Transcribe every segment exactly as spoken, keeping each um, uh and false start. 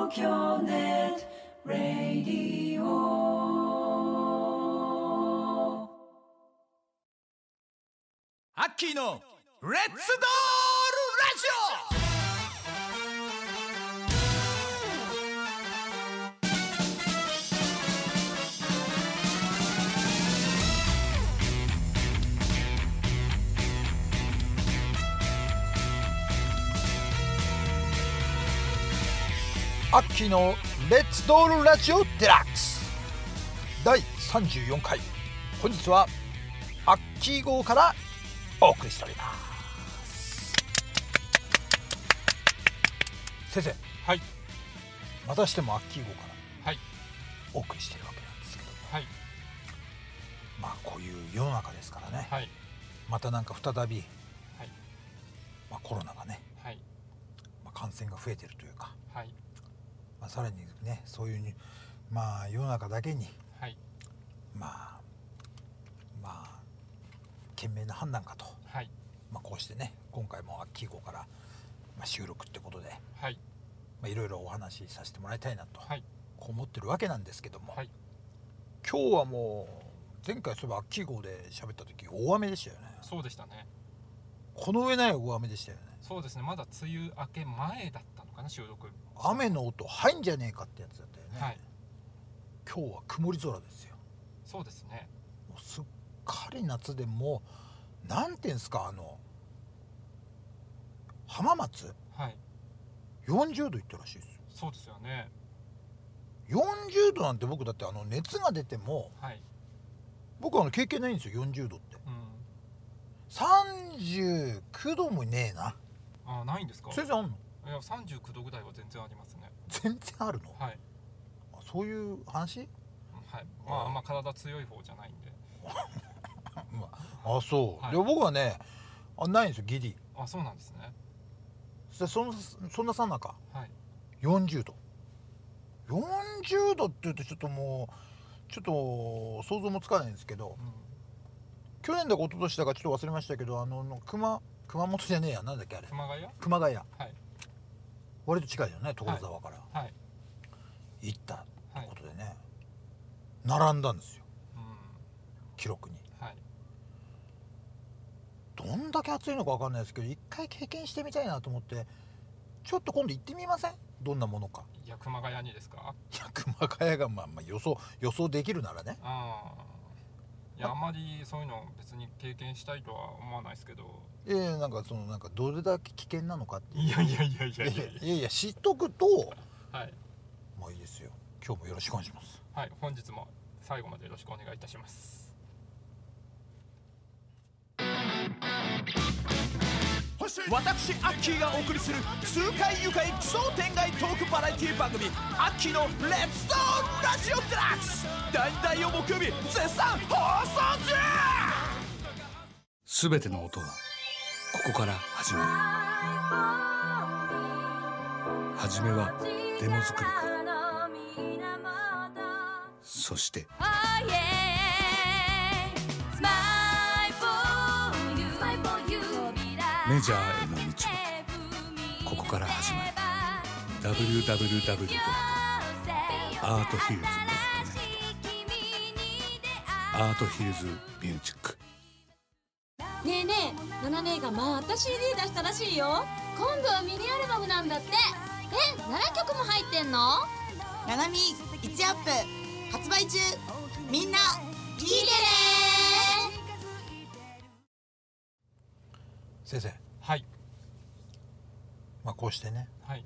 東京ネットラディオ。 アッキーのレッツドールラジオ。アッキーのレッツドールラジオデラックスだいさんじゅうよんかい、本日はアッキー号からお送りしております。先生、 はい、 またしてもアッキー号からはい、 お送りしているわけなんですけど、 はい、 まあこういう世の中ですからね、 はい、 またなんか再び、 はい、 まあ、コロナがね、 はい、 まあ、感染が増えているというか、 はい、 まあ、さらにね、そういうまあ世の中だけに、 はい、 まあまあ賢明な判断かと、 はい、 まあ、こうしてね、今回もアッキー号から、まあ、収録ってことで、 はい、 まあ、いろいろお話しさせてもらいたいなと、 はい、 こう思ってるわけなんですけども、 はい、 今日はもう前回そういえばアッキー号で喋った時大雨でしたよね。 そうでしたね。 この上ない大雨でしたよね。 そうですね、まだ梅雨明け前だったのかな、収録。 雨の音入んじゃねえかってやつだったよね、 はい、 今日は曇り空ですよ。 そうですね。 もうすっかり夏で、もうなんていうんですか、あの浜松はい、 よんじゅうどいったらしいですよ。 そうですよね。 よんじゅうどなんて、僕だってあの熱が出ても、 はい、 僕はあの経験ないんですよ、よんじゅうどって。 うん、 さんじゅうきゅうどもねえな。 あ、ないんですか。 先生あんの？ いや、さんじゅうきゅうどぐらいは全然ありますね。 全然あるの？ はい、 あ、そういう話？ はい、まああんま体強い方じゃないんでまあ、あ、そう、 はい、 で僕はね、あ、ないんですよ、ギリ。 あ、そうなんですね。 そそんそんなさなかはい、 よんじゅうどよんじゅうどって言うとちょっともうちょっと想像もつかないんですけど、 うん、 去年だか一昨年だかちょっと忘れましたけど、あの熊熊本じゃねえや、なんだっけあれ、 熊谷。 熊谷、 はい、 割と近いよね、所沢から、 はい、 行ったってことでね、並んだんですよ、 うん、 記録に。 はい、 どんだけ暑いのか分かんないですけど、一回経験してみたいなと思って、ちょっと今度行ってみません？どんなものか。 いや、熊谷にですか。 いや、熊谷がまあまあ予想予想できるならね。 ああ、いや、あんまりそういうの別に経験したいとは思わないですけど。 えー、なんかそのなんかどれだけ危険なのかっていう。 いやいやいやいやいやいやいやいや、知っとくと、 はい、 まあいいですよ。今日もよろしくお願いします。 はい、本日も最後までよろしくお願いいたします。 私アッキーがお送りする痛快愉快奇想天外トークバラエティ番組アッキーのレッツドールラジオデラックス、だいだいを木曜日絶賛放送中。 すべての音はここから始まる。はじめはデモ作りから、そしてメジャーへの道もここから始まる。 ダブリューダブリューダブリュー ドット アートヒルズ ドット ネット アートヒルズミュージック。 ねえねえ、ナナ姉がまた シーディー 出したらしいよ。今度はミニアルバムなんだって。え、ななきょくも入ってんの？ ナナミいちアップ発売中。みんな聞いてね。 先生、 はい、 まあこうしてね、 はい、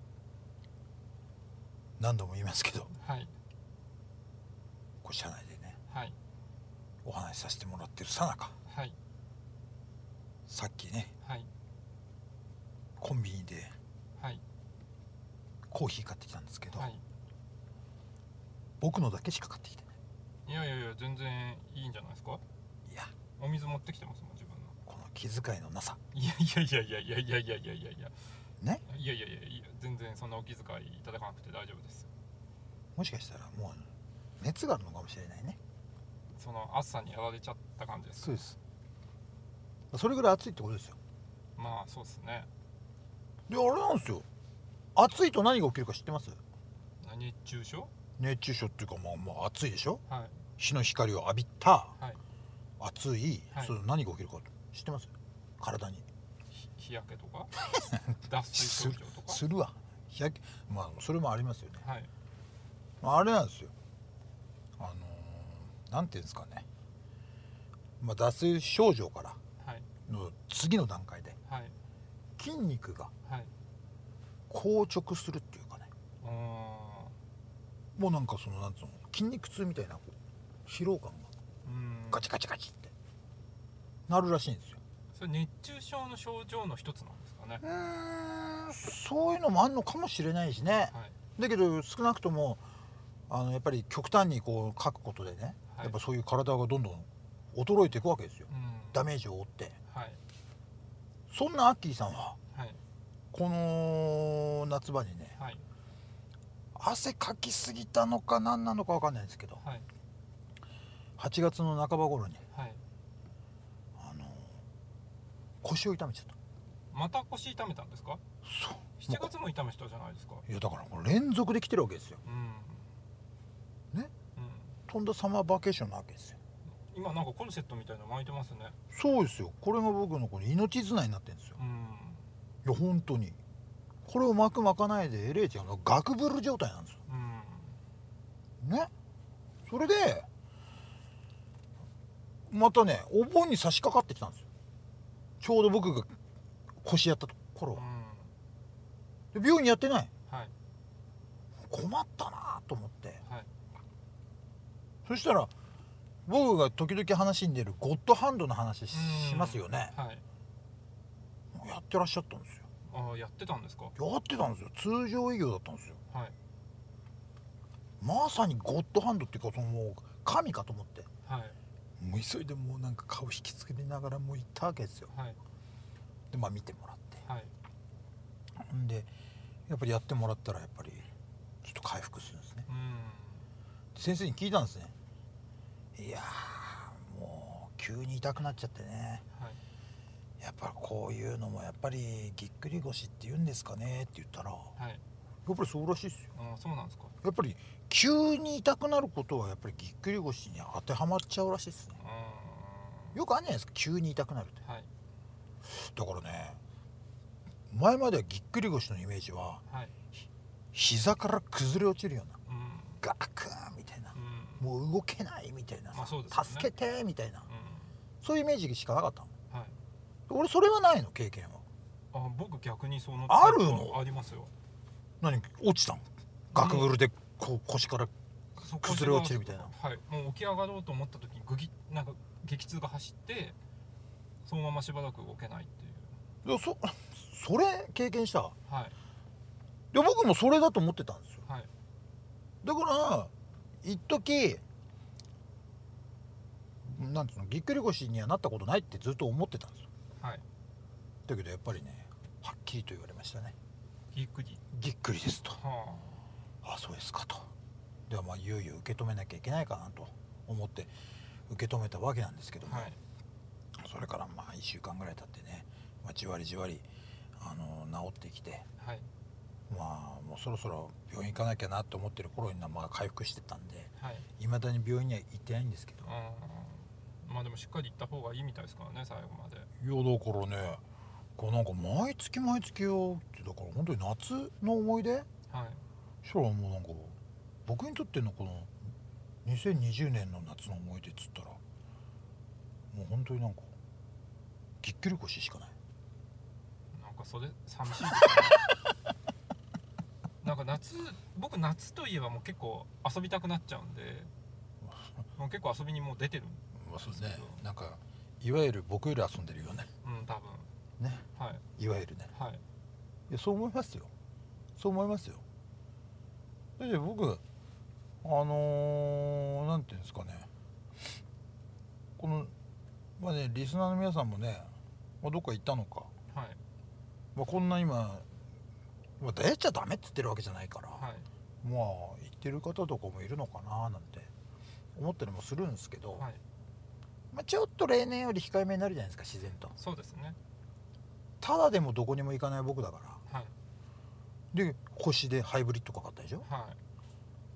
何度も言いますけど、 はい、 こう社内でね、 はい、 お話しさせてもらってるさなか、 はい、 さっきね、 はい、 コンビニではい、 コーヒー買ってきたんですけど、 はい、 僕のだけしか買ってきてない。 いやいやいや、全然いいんじゃないですか。 いや、 お水持ってきてますもん、自分の。 この気遣いのなさ。 いやいやいやいやいやいやいやいやいやいやね。 いやいやいやいや、全然そんなお気遣いいただかなくて大丈夫です。 もしかしたらもう熱があるのかもしれないね。 その暑さにやられちゃった感じですか。 そうです。それぐらい暑いってことですよ。 まあそうですね。 で、あれなんですよ、暑いと何が起きるか知ってます？ 熱中症。 熱中症っていうかまあまあ暑いでしょ。 はい日の光を浴びたはい暑い、 はいそれ何が起きるか知ってます？体にひ日焼けとか脱水する症状とか。 するわ日焼け、まあそれもありますよね。 はいまああれなんですよ、あのー、なんていうんですかね、まあ、脱水症状からはいの次の段階ではい筋肉がはい。 硬直するっていうかね、 あもうなんかそのなんつうの筋肉痛みたいなこう疲労感がーうんガチガチガチってなるらしいんですよ。 それ熱中症の症状の一つなんですかね。 うーんそういうのもあんのかもしれないしね、 はいだけど少なくともあのやっぱり極端にこう書くことでね、 はいやっぱそういう体がどんどん衰えていくわけですよ、 うんダメージを負って。 はいそんなアッキーさんははいこの夏場にねはい汗かきすぎたのか何なのか分かんないんですけど、 はいはちがつの半ば頃にはい。 あの腰を痛めちゃった。 また腰痛めたんですか。 そうしちがつも痛めたじゃないですか。 いやだからこれ連続で来てるわけですようんね。 うん。 とんだサマーバケーションなわけですよ。 今なんかコルセットみたいなの巻いてますね。 そうですよ、これが僕のこの命綱になってるんですよ。 うんいや本当にこれを巻く巻かないで エルエイチ がガクブル状態なんですようんね。それでまたねお盆に差し掛かってきたんですよ、ちょうど僕が腰やった頃は。 うんで病院やってない、 はい困ったなと思って、 はいそしたら僕が時々話に出るゴッドハンドの話 し, しますよね。 はい。 やってらっしゃったんですよ。 ああやってたんですか。 やってたんですよ、通常営業だったんですよ。 はいまさにゴッドハンドっていうかそのもう神かと思って、 はいもう急いでもうなんか顔引きつけながらもう行ったわけですよ。 はいでまあ見てもらってはいんでやっぱりやってもらったらやっぱりちょっと回復するんですね。 うん先生に聞いたんですね。いやーもう急に痛くなっちゃってね、 はいやっぱこういうのもやっぱりぎっくり腰って言うんですかねって言ったら、やはい。 っぱりそうらしいですよ。 ああそうなんですか。 やっぱり急に痛くなることはやっぱりぎっくり腰に当てはまっちゃうらしいですね。 うよくあるじゃないですか、急に痛くなるって。 んはいだからね、前まではぎっくり腰のイメージははい。 膝から崩れ落ちるようなうんガクーンみたいな、 うんもう動けないみたいなさ、 まあそうですよね助けてみたいな、 うそういうイメージしかなかったの。 んはい。 俺それはないの、経験は。 あ僕逆にそのあるのありますよ。 何落ちたの、ガクブルでこう腰から。 そこ崩れ落ちるみたいな。 はい。もう起き上がろうと思った時にグギッなんか激痛が走ってそのまましばらく動けないっていう。 いやそそれ経験した。いはいや僕もそれだと思ってたんですよ。 はいだから一時なんていうの、ぎっくり腰にはなったことないってずっと思ってたんですよ。 はい。 だけどやっぱりね、はっきりと言われましたね。 ぎっくり。 ぎっくりですと。 はあ、そうですかと。ではまあいよいよ受け止めなきゃいけないかなと思って受け止めたわけなんですけども、 あはいそれからまあいっしゅうかんぐらい経ってね、まあ、じわりじわりあの治ってきて、 はいまあもうそろそろ病院行かなきゃなと思ってる頃にまあ回復してたんで、 はい。 いまだに病院には行ってないんですけど、 あーまあでもしっかり行った方がいいみたいですからね最後まで。 いやだからね、こうなんか毎月毎月よってだから本当に夏の思い出。 はいそしたらもうなんか僕にとってのこのにせんにじゅうねんの夏の思い出っつったらもう本当になんかぎっくり腰しかない。 なんかそれ寂しいですねなんか夏僕夏といえばもう結構遊びたくなっちゃうんでもう結構遊びにもう出てる。 まあそうですね、なんかいわゆる僕より遊んでるよね。 うん多分ね、 はいいわゆるね。 はいいやそう思いますよ、そう思いますよ。で僕あのー、なんていうんですかね、このまあねリスナーの皆さんもね、まあ、どっか行ったのか、 はいまあ、こんな今、まあ、出ちゃダメって言ってるわけじゃないから、 はいまあ行ってる方とかもいるのかななんて思ったりもするんですけど、 はいまあ、ちょっと例年より控えめになるじゃないですか、自然と。 そうですねただでもどこにも行かない僕だから。 はいで腰でハイブリッドかかったでしょ。 はい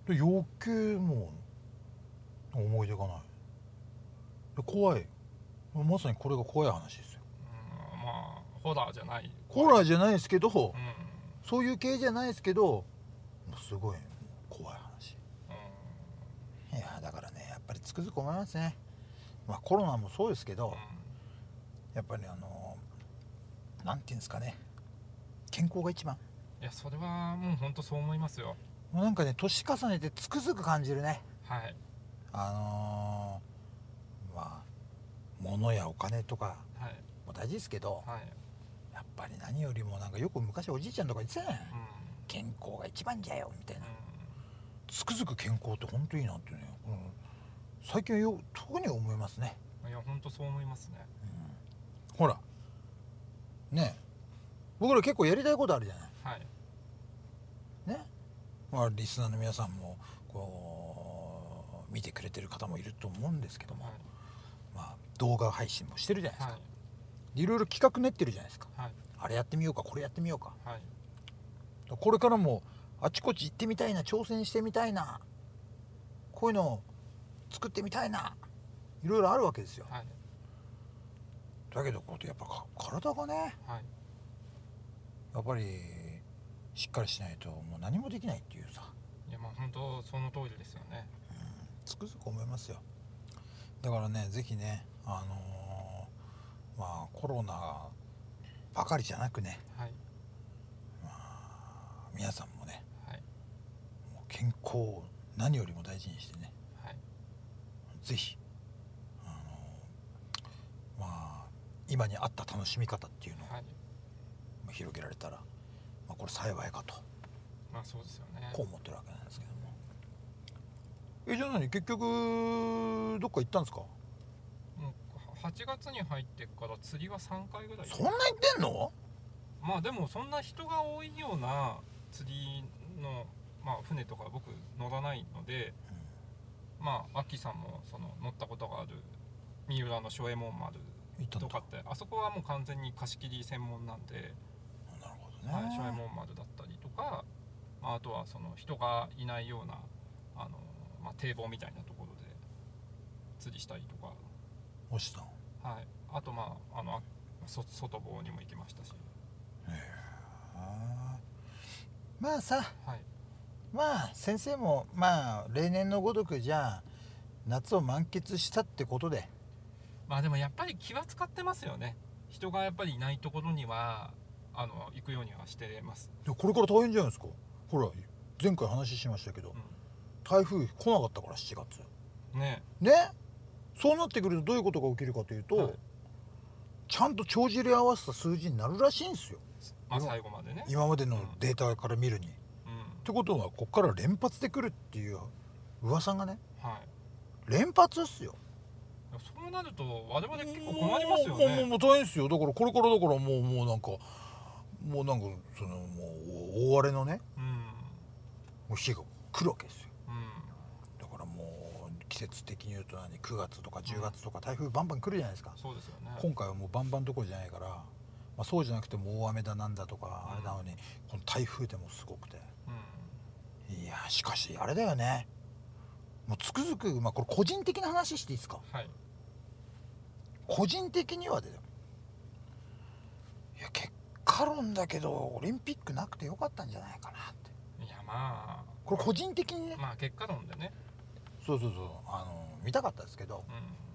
で余計もう思い出がないで怖いまさにこれが怖い話ですよ、 うん、まあホラーじゃないホラーじゃないですけど、 うん、 そういう系じゃないですけどもうすごい怖い話、うん、いやだからねやっぱりつくづく思いますねまあコロナもそうですけど、うん、やっぱりあのなんていうんですかね健康が一番いやそれはもう本当そう思いますよもうなんかね年重ねてつくづく感じるねはいあのー、まあ物やお金とかも大事ですけど、はい、やっぱり何よりもなんかよく昔おじいちゃんとか言ってたね、うん、健康が一番じゃよみたいな、うん、つくづく健康って本当いいなってね、うん、最近はよ特に思いますねいや本当そう思いますね、 うん、ほらね僕ら結構やりたいことあるじゃないはいねまあリスナーの皆さんもこう見てくれてる方もいると思うんですけども、はいまあ、動画配信もしてるじゃないですか、はい、いろいろ企画練ってるじゃないですか、はい、あれやってみようかこれやってみようか、はい、これからもあちこち行ってみたいな挑戦してみたいなこういうのを作ってみたいないろいろあるわけですよ、はい、だけどこうやっぱ体がね、はい、やっぱりしっかりしないともう何もできないっていうさいやまあ本当その通りですよね、 うん、つくづく思いますよだからねぜひねあのー、まあコロナばかりじゃなくね、はいまあ、皆さんもね、はい、もう健康を何よりも大事にしてね、はい、ぜひ、あのー、まあ今に合った楽しみ方っていうのを、はい、広げられたら、まあ、これ幸いかと、 まあそうですよね、 こう思ってるわけなんですけどもえじゃあ何結局どっか行ったんですかもうはちがつに入ってから釣りはさんかいぐらいそんな行ってんのまあでもそんな人が多いような釣りの、まあ、船とか僕乗らないので、うん、まあアッキーさんもその乗ったことがある三浦の正右衛門丸とかってあそこはもう完全に貸し切り専門なんでなるほどね、 はい、正右衛門丸だったりとか、まあ、あとはその人がいないようなあのまあ、堤防みたいなところで釣りしたりとか押したの、 はい、あとまああのそ外房にも行きましたしへえまあさ、はい、まあ先生もまあ例年のごとくじゃあ夏を満喫したってことでまあでもやっぱり気は使ってますよね人がやっぱりいないところにはあの行くようにはしてますこれから大変じゃないですかほら前回話しましたけど、うん台風来なかったからしちがつねねそうなってくるとどういうことが起きるかというと、はい、ちゃんと帳尻合わせた数字になるらしいんですよ、 まあ、最後までね今までのデータから見るに、うん、ってことはここから連発でくるっていう噂がね、はい、連発っすよそうなると我々結構困りますよねもうもう大変ですよだからこれからだからもうもうなんかもうなんかそのもう大荒れのね、うん、もう日が来るわけですよ季節的に言うと何くがつとかじゅうがつとか台風バンバン来るじゃないですか、 うん、そうですよね今回はもうバンバンどころじゃないから、まあ、そうじゃなくても大雨だなんだとかあれなのに、うん、この台風でもすごくて、うん、いやしかしあれだよねもうつくづく、まあ、これ個人的な話していいですか、はい、個人的にはだよいや結果論だけどオリンピックなくてよかったんじゃないかなっていやまあこれ個人的にねまあ結果論でねそうそうそうあの見たかったですけど、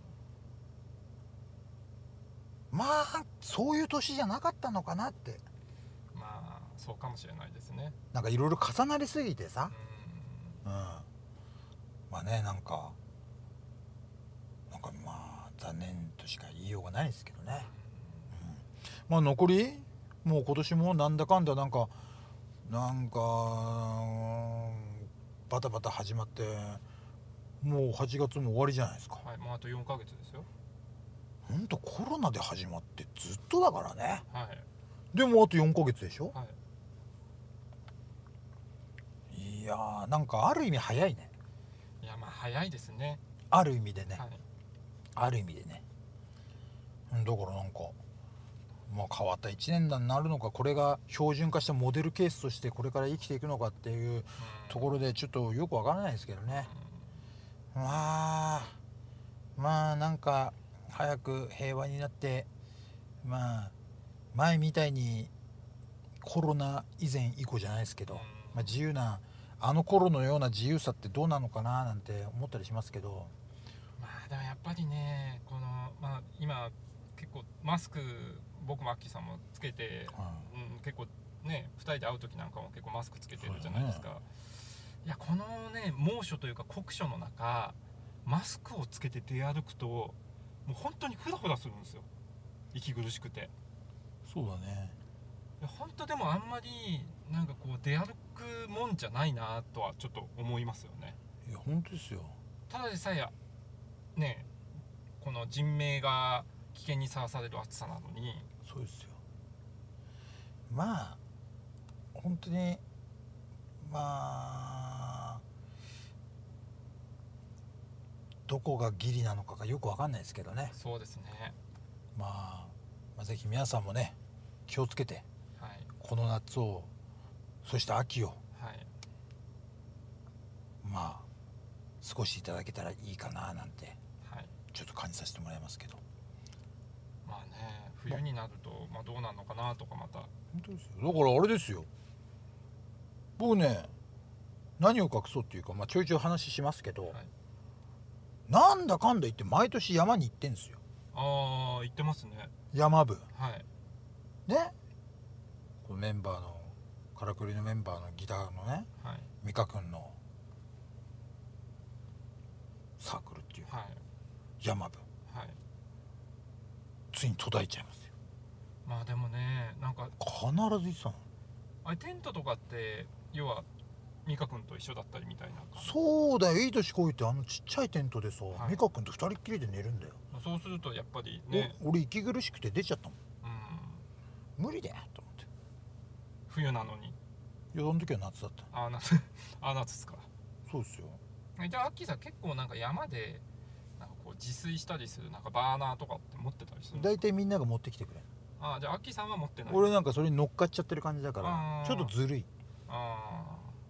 うん、まあそういう年じゃなかったのかなってまあそうかもしれないですねなんかいろいろ重なりすぎてさ、うん、うん、まあねなんかなんかまあ残念としか言いようがないですけどね、うんうん、まあ残りもう今年もなんだかんだなんかなんかバタバタ始まってもうはちがつも終わりじゃないですかはいもうあとよんかげつですよほんとコロナで始まってずっとだからねはいでもあとよんかげつでしょはいいやーなんかある意味早いねいやまあ早いですねある意味でね、 はい、 ある意味でねだからなんかまあ変わったいちねんになるのか、これが標準化したモデルケースとしてこれから生きていくのかっていうところでちょっとよくわからないですけどね。まあまあなんか早く平和になって、まあ前みたいにコロナ以前以降じゃないですけど、まあ、自由なあの頃のような自由さってどうなのかななんて思ったりしますけど、 まあでもやっぱりね、この、まあ、今結構マスク僕もアッキーさんもつけて、うん、結構ねふたりで会う時なんかも結構マスクつけてるじゃないですか、ね、いやこのね猛暑というか酷暑の中マスクをつけて出歩くともう本当にフラフラするんですよ、息苦しくて。 そうだね。 いや本当でもあんまりなんかこう出歩くもんじゃないなとはちょっと思いますよね。 いや本当ですよ。 ただでさえねこの人命が危険にさらされる暑さなのに。 そうですよ。まあ本当にまあどこがギリなのかがよくわかんないですけどね。 そうですね。 まあ、まあぜひ皆さんもね気をつけて、はい、この夏をそして秋を、はい、まあ過ごしていただけたらいいかななんて、はい、ちょっと感じさせてもらいますけど。 まあね冬になると、まあ、どうなるのかなとかまた。 本当ですよ。だからあれですよ。僕ね何を隠そうっていうか、まあ、ちょいちょい話しますけど、はい、なんだかんだ言って毎年山に行ってんですよ。 ああ行ってますね。 山部。 はいね。このメンバーのからくりのメンバーのギターのね、はい、美香君のサークルっていう、はい、山部、はい、ついに途絶えちゃいますよ。 まあでもねなんか必ず言ってたの。 あれテントとかって要は美香君と一緒だったりみたいな。 そうだよ。いい年こいてあのちっちゃいテントでさ、はい、美香君と二人っきりで寝るんだよ。 そうするとやっぱりね俺息苦しくて出ちゃったもん、うん、無理だよと思って。 冬なのに。 いやその時は夏だった。 ああ夏あ夏ですか。 そうですよ。 じゃあアッキーさん結構なんか山でなんかこう自炊したりするなんかバーナーとかって持ってたりするんですか。 大体みんなが持ってきてくれる。 ああじゃあアッキーさんは持ってない。 俺なんかそれに乗っかっちゃってる感じだからちょっとずるい。あ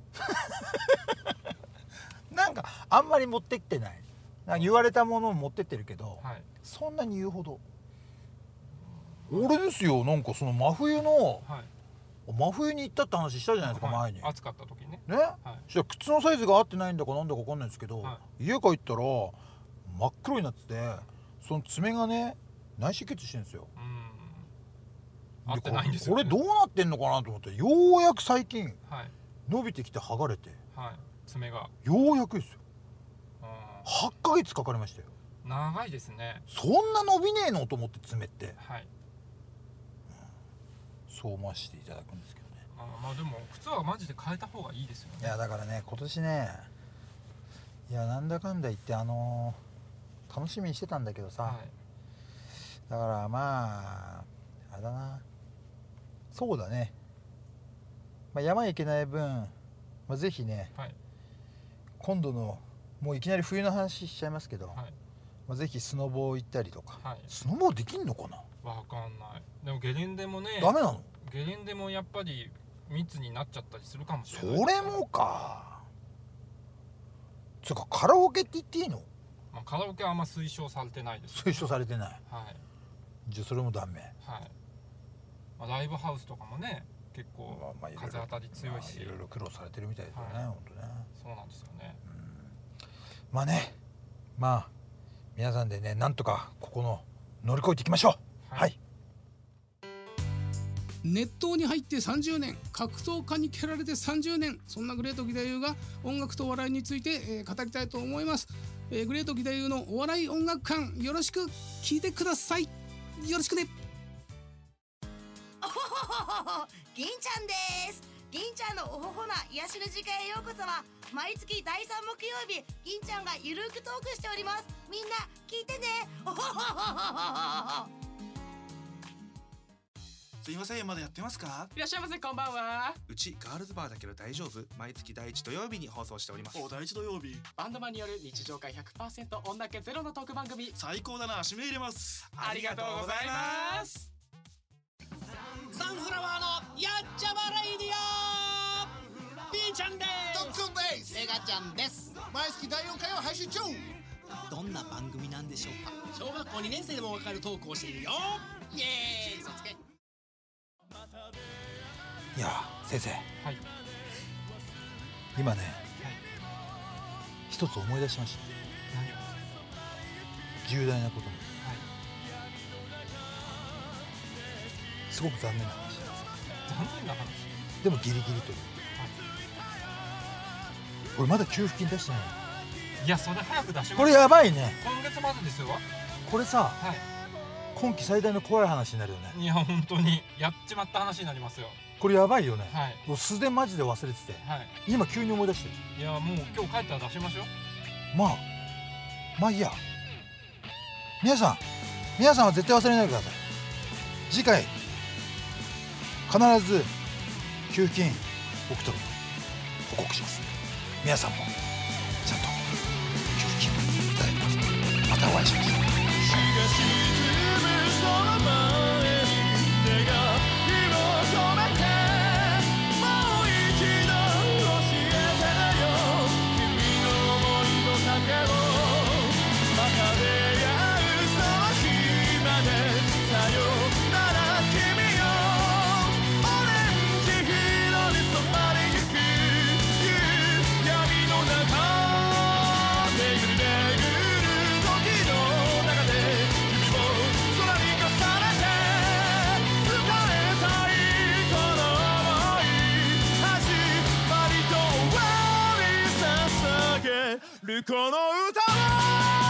なんかあんまり持ってきてない。なんか言われたものを持ってってるけど、はい、そんなに言うほど。俺ですよなんかその真冬の、はい、真冬に行ったって話したじゃないですか、はい、前に。 暑かった時ね。 ね、はい、そしたら靴のサイズが合ってないんだかなんだか分かんないですけど、はい、家帰ったら真っ黒になっててその爪がね内出血してるんですよ。 うん合ってないんですよ、ね、 これどうなってんのかなと思ってようやく最近、はい、伸びてきて剥がれて、 はい、爪がようやくですよ。はっかげつかかりましたよ。 長いですね。 そんな伸びねえのと思って爪って、はい、うん、そう思わせていただくんですけどね。 あまあでも靴はマジで変えた方がいいですよね。 いやだからね今年ねいやなんだかんだ言ってあのー、楽しみにしてたんだけどさ、はい、だからまああれだなそうだね、まあ、山行けない分、まあ、ぜひね、はい、今度のもういきなり冬の話しちゃいますけど、はい、まあ、ぜひスノボ行ったりとか、はい、スノボできんのかな。 わかんない。でもゲレンデもねダメなの。 ゲレンデもやっぱり密になっちゃったりするかもしれない、ね、 それもか。つうかカラオケって言っていいの。 まあ、カラオケはあんま推奨されてないです、ね、 推奨されてない、 はい、 じゃあそれもダメ。 はい、まあ、ライブハウスとかもね結構風当たり強いし、 まあ、いろいろ苦労されてるみたいですよね、はい、本当ね。 そうなんですよね。 まあねまあ皆さんでねなんとかここの乗り越えていきましょう。はい、はい、 熱湯に入ってさんじゅうねん、格闘家に蹴られてさんじゅうねん、そんなグレート義太夫が音楽とお笑いについて、えー、語りたいと思います、えー、グレート義太夫のお笑い音楽館よろしく聞いてください。よろしくね。 おほほほほ銀ちゃんです。銀ちゃんのおほほな癒しの時間へようこそは毎月だいさん木曜日銀ちゃんがゆるくトークしております。みんな聞いてね。おほほほほほ。 すいませんまだやってますか。 いらっしゃいませこんばんは。 うちガールズバーだけど大丈夫。毎月第一土曜日に放送しております。 お第一土曜日バンドマンによる日常会 ひゃくパーセント 女気ゼロのトーク番組。 最高だな。指名入れます。 ありがとうございます。 サンフラワーのやっちゃまレイディオ。 B ちゃんです。 ドックンです。 エガちゃんです。 毎月だいよんかいを配信中。 どんな番組なんでしょうか。小学校にねん生でもわかるトークをしているよ。イエーイ。嘘つけ。 いや先生、 はい、 今ね、はい、一つ思い出しました。 何を？ 重大なことに、はい、すごく残念な話です。 残念な話？ でもギリギリという、はい、俺まだ給付金出してない。 いやそれ早く出しましょう。 これやばいね。 今月までですよ。 これさ、 はい、 今期最大の怖い話になるよね。 いや本当にやっちまった話になりますよ。 これやばいよね。 はい、 もう素でマジで忘れてて、はい、今急に思い出してる。 いやもう今日帰ったら出しましょう。 まあまあいいや。皆さん皆さんは絶対忘れないでください。次回必ず給付金送ったこと報告します。皆さんもちゃんと給付金いただきます。またお会いしましょう。 この歌は